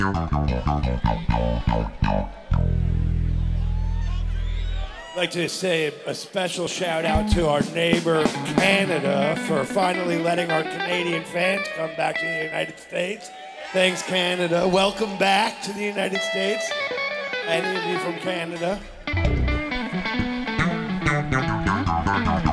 I'd like to say a special shout out to our neighbor Canada for finally letting our Canadian fans come back to the United States. Thanks, Canada. Welcome back to the United States. Any of you from Canada?